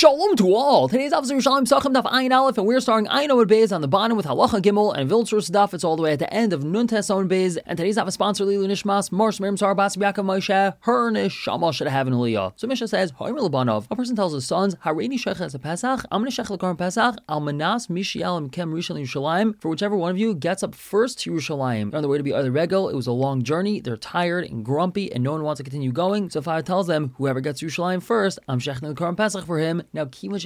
Shalom to all. Today's episode of Shalom Sachem Daf Ayin Aleph, and we're starting Ayin Amud Beis on the bottom with Halacha Gimel and Viltzur Daf. It's all the way at the end of Nun Tes Amud Beis. And today's daf is sponsored Lilu Nishmas Marsh Miriam Sar Bas Yaakov Moshe. Her neshama should have an aliyah. So Mishnah says, Hoimer Labanov. A person tells his sons, Hareini Shech as a Pesach. I'm going to Shech Lekar Pesach. Al Manas Mishialim Kem Rishon Yerushalayim. For whichever one of you gets up first to Yerushalayim. They're on the way to be either Regel. It was a long journey. They're tired and grumpy, and no one wants to continue going. So Father tells them, whoever gets to Yerushalayim first, I'm Sheching Lekar Pesach for him. Now,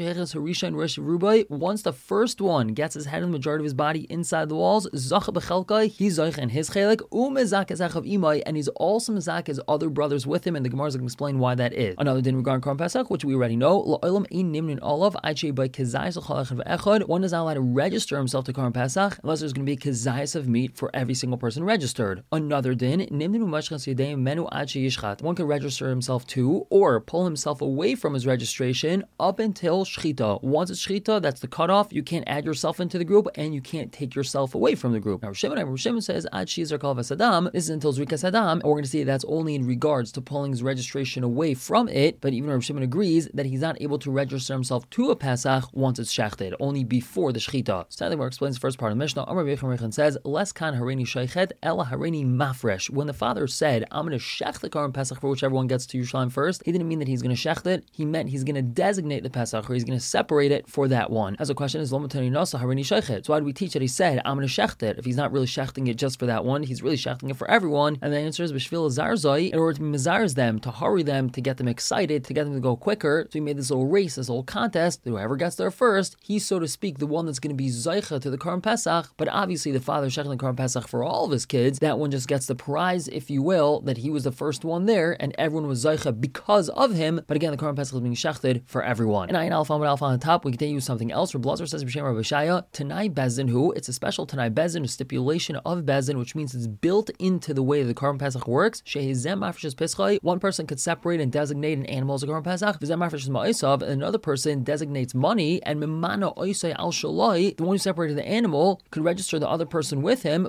once the first one gets his head and the majority of his body inside the walls, Zacha B'chelkai, he's Zaych and his Chelek, Umezak Ezach of Imai, and he's also Mezak his other brothers with him, and the Gemara is going to explain why that is. Another din regarding Korban Pesach, which we already know, La'olam ein nimnin olav, Aichei by Kezayis L'chalach V'echad, one is not allowed to register himself to Korban Pesach unless there's going to be a Kezayis of meat for every single person registered. Another din, Nimnin Umashchas Yedei Menu Aichei Yishchat, one can register himself to, or pull himself away from his registration up until Shchita. Once it's Shchita, that's the cutoff. You can't add yourself into the group, and you can't take yourself away from the group. Now, Rosh Hashanah says, Ad Shizar Kal Vasadam, this is until Zrikas Adam, and we're going to see that's only in regards to pulling his registration away from it, but even Rosh Hashanah agrees that he's not able to register himself to a Pesach once it's Shechted, only before the Shchita. Sadly, Mar explains the first part of the Mishnah. Amar Becham says, Les Kan Hareini Sheichet, Ela Hareini Mafresh. When the father said, I'm going to Shech the Korban Pesach for whichever one gets to Yerushalayim first, he didn't mean that he's going to Shecht it, he meant he's going to designate the Pesach, or he's going to separate it for that one. As a question is, so why do we teach that he said, I'm going to shecht it? If he's not really shechting it just for that one, he's really shechting it for everyone. And the answer is, B'shvil Zarzai, in order to mezarz them, to hurry them, to get them excited, to get them to go quicker. So he made this little race, this little contest, that whoever gets there first, he's, so to speak, the one that's going to be Zaycha to the Korban Pesach. But obviously the father shechting the Korban Pesach for all of his kids, that one just gets the prize, if you will, that he was the first one there, and everyone was Zaycha because of him. But again, the Korban Pesach is being shechted for everyone. And Ayin Alpha on the top, we can use something else. Rabbi Lazar says, B'Shem Rabbi Shaya, Tanai Bezdin, who it's a special Tanai Bezdin, a stipulation of Bezdin, which means it's built into the way the Korban Pesach works. Shehizem Mafresh Pischai, one person could separate and designate an animal as a Korban Pesach. V'zem Mafresh Ma'isav, and another person designates money, and Mimana Oisei Al Shalai, the one who separated the animal, could register the other person with him, and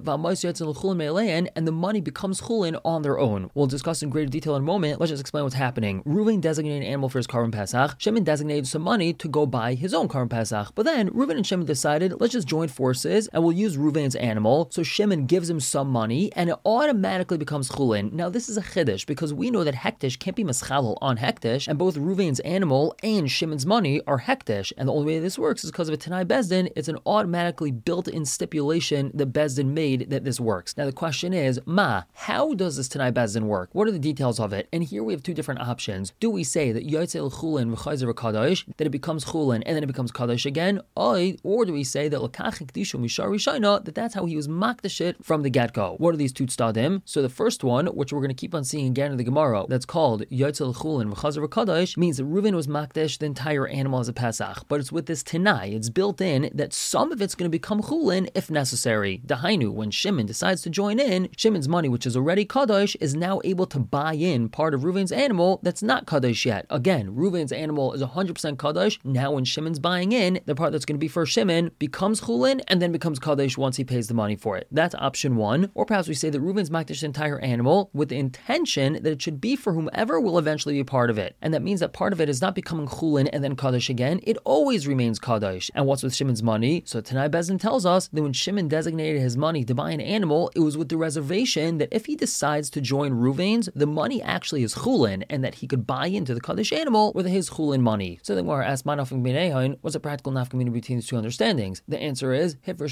the money becomes chulin on their own. We'll discuss in greater detail in a moment. Let's just explain what's happening. Reuven designated an animal for his Korban Pesach. Shimon designated some money to go buy his own Korban Pesach. But then Reuven and Shimon decided, let's just join forces and we'll use Reuven's animal. So Shimon gives him some money and it automatically becomes chulin. Now this is a chiddush because we know that hektish can't be maschalel on hektish, and both Reuven's animal and Shimon's money are hektish. And the only way this works is because of a Tanai Bezdin. It's an automatically built-in stipulation that Bezdin made that this works. Now the question is, how does this Tanai Bezdin work? What are the details of it? And here we have two different options. Do we say that Yotzel Chulin v'chayzer Kadosh, that it becomes chulin and then it becomes Kadosh again? Or do we say that L'kach Hekdishu Mishar Rishayna, that that's how he was makdash it from the get-go? What are these two tzadim? So the first one, which we're going to keep on seeing again in the Gemara, that's called Yotzel Chulin v'chayzer Kadosh, means that Reuven was makdash the entire animal as a Pesach. But it's with this Tanai, it's built in that some of it's going to become chulin if necessary. Dahainu, when Shimon decides to join in, Shimon's money, which is already Kadosh, is now able to buy in part of Reuven's animal that's not Kadosh yet. Again, Reuven's animal is 100% Kadosh. Now when Shimon's buying in, the part that's going to be for Shimon becomes chulin and then becomes Kadosh once he pays the money for it. That's option one. Or perhaps we say that Reuven's makdash the entire animal with the intention that it should be for whomever will eventually be part of it. And that means that part of it is not becoming chulin and then Kadosh again. It always remains Kadosh. And what's with Shimon's money? So Tanai Bezdin tells us that when Shimon designated his money to buy an animal, it was with the reservation that if he decides to join Reuven's, the money actually is chulin and that he could buy into the Kadosh animal with his chulin money. So then we're asked, what's a practical nafkamina between these two understandings? The answer is,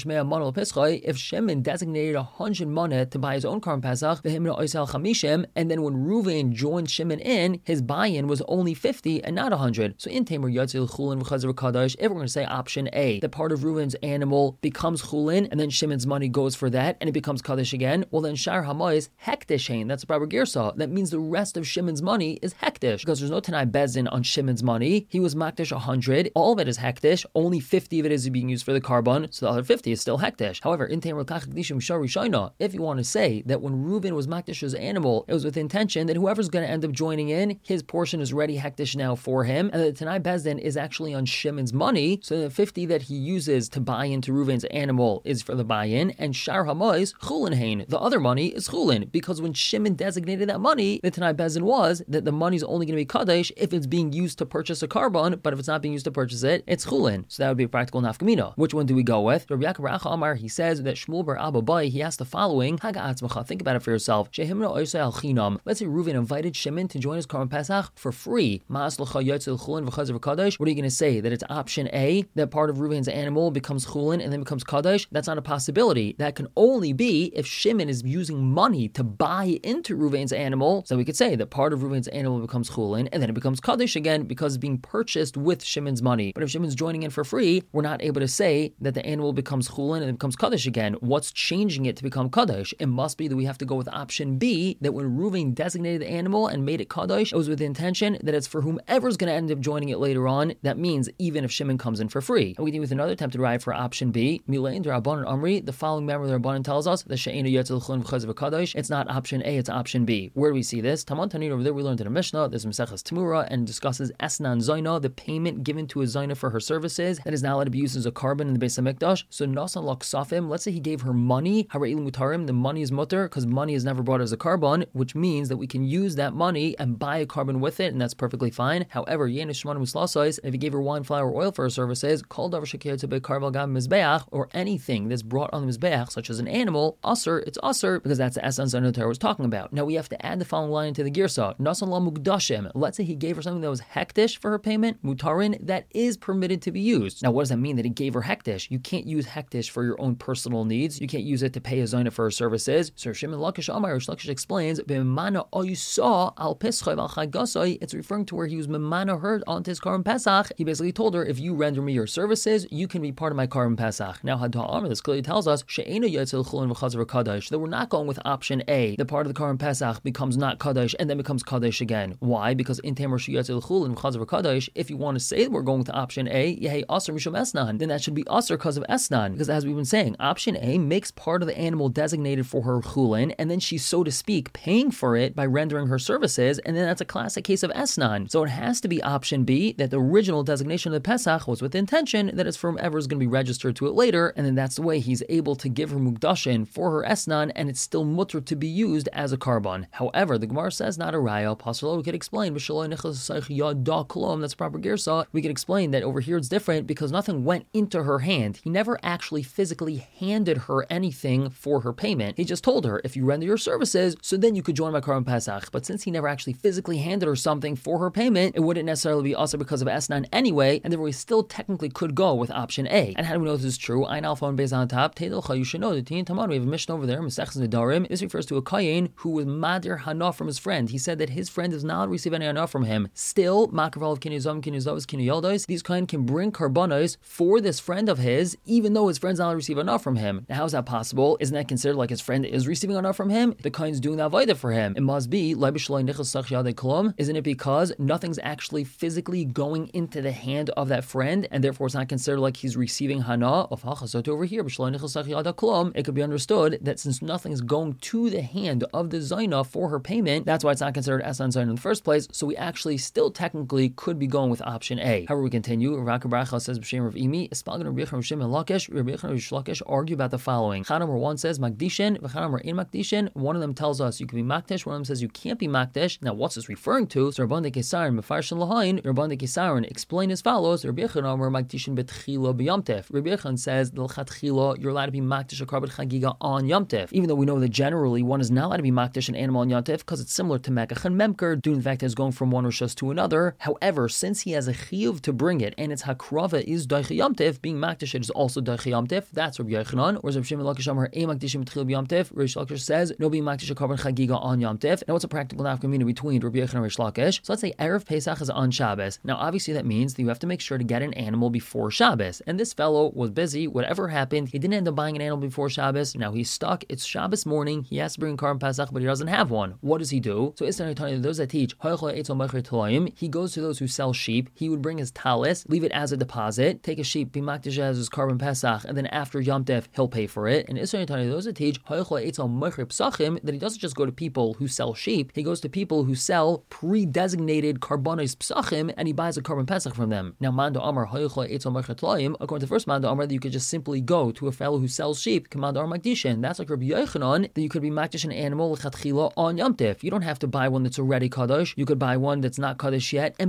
if Shimon designated 100 maneh to buy his own Korban Pesach, and then when Reuven joined Shimon in, his buy-in was only 50 and not 100. So in Tamer Yatzil Chulin v'Chazar Kadosh, if we're going to say option A, that part of Reuven's animal becomes chulin, and then Shimon's money goes for that, and it becomes Kadosh again, well then Shar Hamois hektish. That's a proper girsa. That means the rest of Shimon's money is hektish because there's no Tanai Bezdin on Shimon's money. He was makdish 100. All of it is hektish. Only 50 of it is being used for the carbon, so the other 50 is still hektish. However, in if you want to say that when Reuven was makdish's animal, it was with the intention that whoever's going to end up joining in, his portion is ready hektish now for him, and that the Tanai Bezdin is actually on Shimon's money, so the 50 that he uses to buy into Reuven's animal is for the buy-in, and Shar Hamois chulin hain. The other money is chulin, because when Shimon designated that money, the Tanai Bezdin was that the money is only going to be kadosh if it's being used to purchase a carbon. carbon, but if it's not being used to purchase it, it's chulin. So that would be a practical nafkamina. Which one do we go with? Rabbi Yaakov Racha Amar, he says that Shmuel bar Abba Bai, he asked the following, Haga atzmacha, think about it for yourself. Shehimna oisay al chinam. Let's say Reuven invited Shimon to join his Karban Pesach for free. Ma'as l'cha yotzel chulin v'chazer v'kadosh. What are you going to say? That it's option A, that part of Reuven's animal becomes chulin and then becomes kadosh? That's not a possibility. That can only be if Shimon is using money to buy into Reuven's animal. So we could say that part of Reuven's animal becomes chulin and then it becomes kadosh again because it's being purchased with Shimon's money. But if Shimon's joining in for free, we're not able to say that the animal becomes chulin and it becomes kadosh again. What's changing it to become kadosh? It must be that we have to go with option B, that when Reuven designated the animal and made it kadosh, it was with the intention that it's for whomever's going to end up joining it later on. That means even if Shimon comes in for free. And we can do with another attempt to arrive for option B. Milain Rabbanan Amri, the following member of the Rabbanan tells us that she'ena yotzel chulin v'chazer v'kadosh. It's not option A, it's option B. Where do we see this? Taman Tanit over there we learned in a Mishnah. There's Maseches Tamura and discusses Esnan Zaina, the payment given to a Zaina for her services that is not allowed to be used as a carbon in the Beis HaMikdash. So Nasan Laksafim, let's say he gave her money, Hara'il Mutarim, the money is mutter because money is never brought as a carbon, which means that we can use that money and buy a carbon with it, and that's perfectly fine. However, Yenish Shmana Muslasais, if he gave her wine, flour, oil for her services, called Davar Shekir to be Karval Gam Mizbeach, or anything that's brought on the Mizbeach, such as an animal, Usr, it's Usr, because that's the essence that the Torah was talking about. Now we have to add the following line into the Girsa. Nasan La Mugdashim. Let's say he gave her something that was hektish for her payment, Mutarin, that is permitted to be used. Now what does that mean that he gave her hektish? You can't use hektish for your own personal needs. You can't use it to pay a Zaina for her services. So Shimon Lakish Amar, Lakish explains, it's referring to where he was memana her onto his Karban Pesach. He basically told her, if you render me your services, you can be part of my Karban Pesach. Now Hadha Amar, this clearly tells us that we're not going with option A, the part of the Karban Pesach becomes not Kadosh and then becomes Kadosh again. Why? Because in Tamar Shiyatzel Chulin v'chazer Kadosh, if you want to say that we're going with option A, Yehei Aser Mishum Esnan, then that should be Aser because of Esnan. Because as we've been saying, option A makes part of the animal designated for her Chulin, and then she's, so to speak, paying for it by rendering her services, and then that's a classic case of Esnan. So it has to be option B, that the original designation of the Pesach was with the intention that it's for whomever is going to be registered to it later, and then that's the way he's able to give her Mugdashin for her Esnan, and it's still mutter to be used as a carbon. However, the Gemara says not a raya. Pasalo, we could explain, that's proper girsa. We could explain that over here it's different because nothing went into her hand. He never actually physically handed her anything for her payment. He just told her, if you render your services, so then you could join my Karban Pesach. But since he never actually physically handed her something for her payment, it wouldn't necessarily be also because of Esnan anyway, and therefore we still technically could go with option A. And how do we know this is true? Ein Alpha and Beis on top. You should know that Taman, we have a mission over there, Mesechus Nedarim. This refers to a Kayin who was Madir Hana from his friend. He said that his friend does not receive any Hana from him. Still, Makarval of Kinizam, Kinizavas, Kiniyaldos, these Kayin can bring Karbanos for this friend of his, even though his friend's not receiving Hana from him. Now, how is that possible? Isn't that considered like his friend is receiving Hana from him? The Kayin's doing that Vaida for him. It must be, isn't it because nothing's actually physically going into the hand of that friend, and therefore it's not considered like he's receiving Hana of Hachasot over here. It could be understood that since nothing's going to the hand of the Zaina for her payment, that's why it's not considered Esnan Zaina in the first place, so we actually still technically could be going with option A. However, we continue. Rav Bracha says, B'Shem Rav Imi, Espalgan Rav Yechon Rav Shimon Lakish, Rav Yechon Rav Shlakish argue about the following. Chana number 1 says Makdishin, V'chana number in Makdishin. One of them tells us you can be Makdish, one of them says you can't be Makdish. Now, what's this referring to? So Rabban de Kesarin, Mefarshin Lahain, Rabban de Kesarin explain as follows. Rav Yechon Amar Makdishin Betchila B'Yamtef. Rav Yechon says, L'Chatchila, you're allowed to be Makdish a Karban Chagiga on Yamtef. Even though we know that generally one is not allowed to be Makdish an animal on Yamtef because it's similar to Mekach and Memker, due to the fact that it's going from one Rishos to another. However, since he has a chiyuv to bring it, and its hakrava is Daichi Yamtef, being Makdish it is also Daichi Yamtef, that's Rabbi Yochanan. Whereas Rav Shimon Lakish Amar Ein Makdishim B'Tchil B'Yamtef, Rish Lakish says no being Makdish a Karban Chagiga on Yamtef. Now, what's a practical nafkamina between Rabbi Yochanan and Rish Lakish? So let's say Erev Pesach is on Shabbos. Now, obviously that means that you have to make sure to get an animal before Shabbos. And this fellow was busy. Whatever happened, he didn't end up buying an animal before Shabbos. Now he's stuck. It's Shabbos morning. He has to bring Karban Pesach, but he doesn't have one. What does he do? So those that teach, he goes to those who sell sheep. He would bring his talis, leave it as a deposit, take a sheep, be makdish as his Karban Pesach, and then after Yom Tov, he'll pay for it. And those that teach that he doesn't just go to people who sell sheep, he goes to people who sell pre-designated karbanos psachim, and he buys a Karban Pesach from them. Now, Mando Amar, according to the first Mando Amar, that you could just simply go to a fellow who sells sheep, Commando Amar Makdishin. That's like Rabbi Yochanan, that you could be makdish an animal l'chatchila on Yom Tov. You don't have to buy one that's already kadosh. You could buy one that's not kadosh yet and be makdish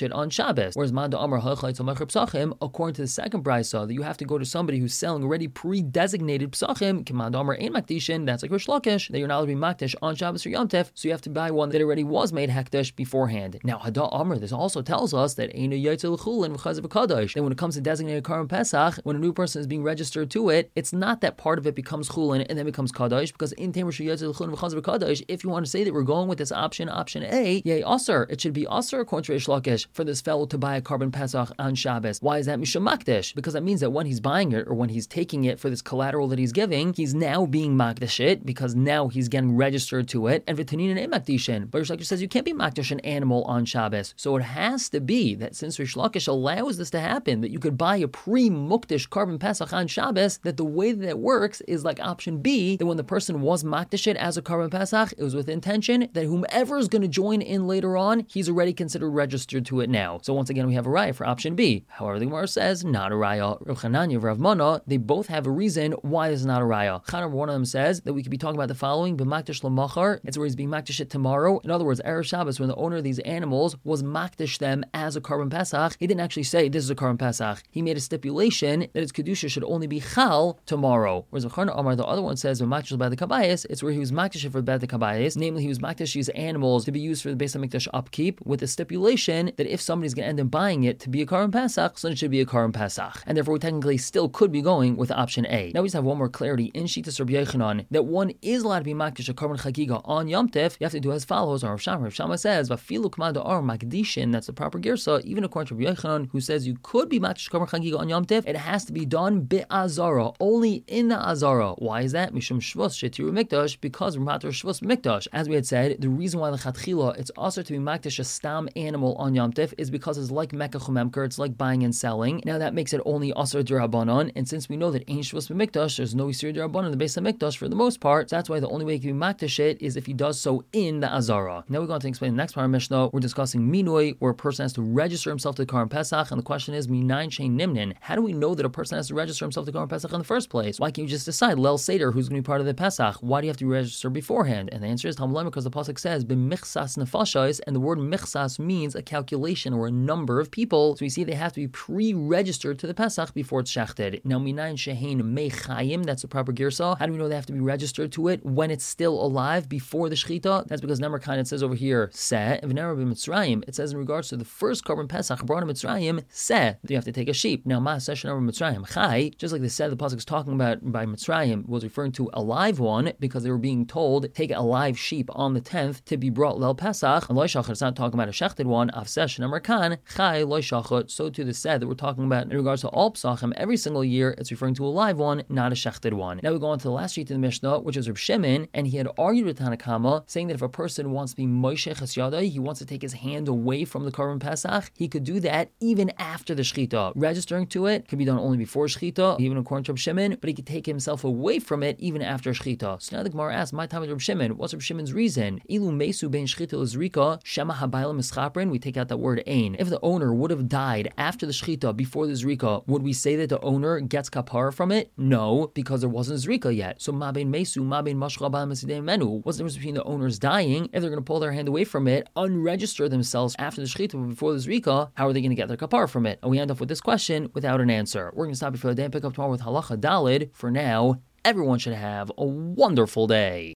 makdish on Shabbos. Whereas Manda Amar Hachlai Tzomachar Psachim, according to the second brisa, that you have to go to somebody who's selling already pre-designated Psachim, Manda Amar Ein Makdishin, that's like Rish Lakish, that you're not allowed to be makdish on Shabbos or Yom Tov, so you have to buy one that already was made hekdesh beforehand. Now Hada Amar, this also tells us that Einu Yaitzel Chulin V'Chazav Kadosh. Then when it comes to designated Karban Pesach, when a new person is being registered to it, it's not that part of it becomes Chulin and then becomes Kadosh, because in Tamer Yaitzel Chulin V'Chazav Kadosh, if you want to say that we're going with this option A, yay Asr, it should be Asr according to Rish Lakish for this fellow to buy a Karban Pesach on Shabbos. Why is that Mishum Makdish? Because that means that when he's buying it or when he's taking it for this collateral that he's giving, he's now being Makdish it because now he's getting registered to it. And V'Tanin and Makdishin. But Rish Lakish says you can't be Makdish an animal on Shabbos. So it has to be that since Rish Lakish allows this to happen, that you could buy a pre-Mukdish Karban Pesach on Shabbos, that the way that it works is like option B, that when the person was Makdish it as a Karban Pesach, it was with intention that whomever is going to join in later on, he's already considered registered to it now. So once again, we have a raya for option B. However, the Gemara says, not a raya. Rav Chananya and Rav Mana, they both have a reason why this is not a raya. Chanam, one of them says that we could be talking about the following, b'makdish l'machar, it's where he's being makdish it tomorrow. In other words, Erev Shabbos, when the owner of these animals was makdish them as a Karban Pesach, he didn't actually say this is a Karban Pesach. He made a stipulation that its kedusha should only be chal tomorrow. Whereas V'charna Amar, the other one says, b'makdish by the kabayis, it's where he was makdish for the kabayis, namely he was makdish these animals to be used for the Beis HaMikdash upkeep, with the stipulation that if somebody's going to end up buying it to be a Karban Pesach, so it should be a Karban Pesach. And therefore we technically still could be going with option A. Now we just have one more clarity in Shitas Rabbi Yochanan that one is allowed to be makdish a Karban Chagiga on Yom Tov. You have to do as follows. Rav Shammai says, "Vafilu k'mada ar makdishin." That's the proper girsa. Even according to Rabbi Yochanan, who says you could be makdish Karban Chagiga on Yom Tov, it has to be done bi'azara, only in the azara. Why is that? Mishum shvus shetiru mikdash, because we're matter shvus mikdash. As we had said, the reason why the chatchila it's also to be makdish a stam animal on Yom Tov is because it's like Mekach Umemker, it's like buying and selling. Now that makes it only Asar D'Rabbanan, and since we know that Ein Shvus B'Mikdash, there's no Isur D'Rabbanan in the Beis HaMikdash for the most part, so that's why the only way he can be makdish it is if he does so in the Azara. Now we're going to explain the next part of Mishnah. We're discussing Minoi, where a person has to register himself to the Karban Pesach, and the question is Minayin Shein Nimnin. How do we know that a person has to register himself to Karban Pesach in the first place? Why can't you just decide Lel Seder who's going to be part of the Pesach? Why do you have to register beforehand? And the answer is Talmud, because the pasuk says B'michsas nefashos, and the word michsas means a calculation or a number of people. So we see they have to be pre-registered to the Pesach before it's shechted. Now minayin shehein mechayim, that's the proper girsa. How do we know they have to be registered to it when it's still alive before the shechita? That's because Nemar Khan, it says over here seh, and V'nera b'Mitzrayim, it says in regards to the first Karban Pesach brought in Mitzrayim seh, that you have to take a sheep. Now ma seh shenemar Mitzrayim chai, just like the seh the pasuk is talking about by Mitzrayim was referring to a live one because they were being told take a live sheep on the 10th to be brought Lel Pesach. And Loishachot, it's not talking about a shechted one. Avsesh Nemar Khan chai Loishachot. So to the seh that we're talking about in regards to all Pesachim every single year, it's referring to a live one, not a shechted one. Now we go on to the last sheet in the Mishnah, which is Reb Shimon, and he had argued with Tanakama, saying that if a person wants to be Moshe Ches Yadai, he wants to take his hand away from the Karban Pesach, he could do that even after the Shechita. Registering to it could be done only before Shechita, even according to Reb Shimon, but he could take himself away from it even after Shechita. So now the Gemara asks, my time with Reb Shimon, what's Reb Shimon's reason? Ilu Mesu Ben Shechita Lizrika, Shema Habayla Mischaprin, we take out that word Ein. If the owner would have died after the Shechita, before the Zrika, would we say that the owner gets kapara from it? No, because there wasn't Zrika yet. So Ma Ben Mesu, Ma Ben Mashra Ba'al Mesidei Menu. What's the difference between the owners dying, if they're going to pull their hand away from it, unregister themselves after the Shechita, but before the Zrika, how are they going to get their kapara from it? And we end up with this question without an answer. We're going to stop here for the day and pick up tomorrow with Halacha Dalid. For now, everyone should have a wonderful day.